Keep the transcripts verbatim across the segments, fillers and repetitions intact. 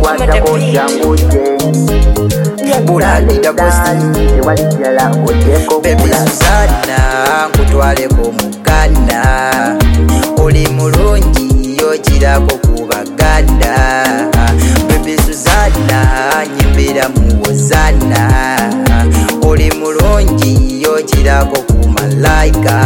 Nkwatako jangu je Bulali da bosi Tewali kirala oteeko Baby Susanna nkutwaleko muganda Oli mulungi yokirako ku baganda Baby Susanna nyimbira mu wozana Oli mulungi yokirako ku malaika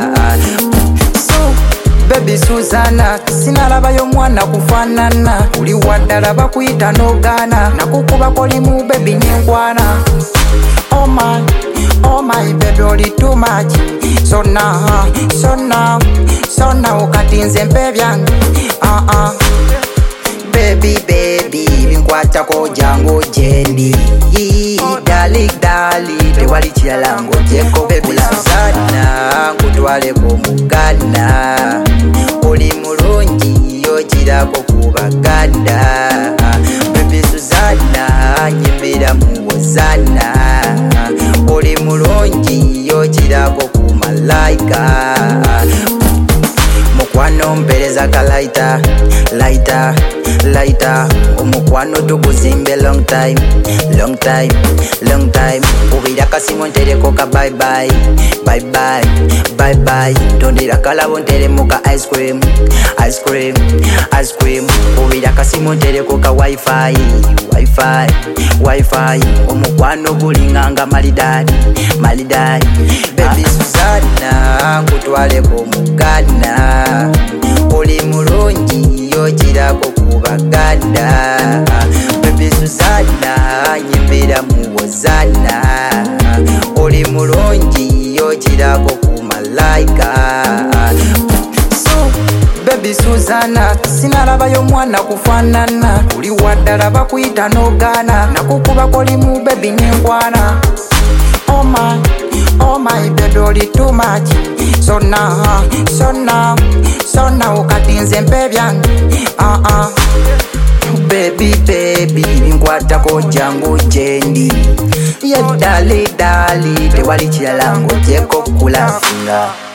Baby Susanna sinalabayo mwana kufanana uli wadala bakuyita nogana nakukuba kolimu baby nyenkwana Oh my, oh my baby oli too much So now, so now, so now ukatinze mpe byange uh -uh. Baby baby binkwatako jangu jendi Dali dali tewali kirala ng'ogyeko Baby Susanna nkutwaleko muganda Oli mulungi yokirako ku baganda Baby Susanna nyimbira mu wozana Oli mulungi yokirako ku malaika Mukwano mpereza kalaita, laita, laita Omukwano tukuzimbe long time, long time, long time Ubira kasimu ntereko ka bye bye, bye bye, bye bye Ndondira kalabo nteremu ka ice cream, ice cream, ice cream Ubira kasimu ntereko ka wifi, wifi, wifi Omukwano gulinganga malidadi, malidadi Baby Susanna nkutwaleko muganda Oli mulungi yokirako ku baganda Baby Susanna nyimbira mu wozana Oli mulungi yokirako ku malaika Baby Susanna sinalabayo mwana kufanana uli wadala bakuyita nogana nakukuba kolimu baby nyenkwana Oh my, oh my baby oli too much So now, so now, so now ukatinze mpe byange uh -uh. Baby baby binkwatako jangu jendi Ye dali dali tewali kirala ng'ogyeko kulafinga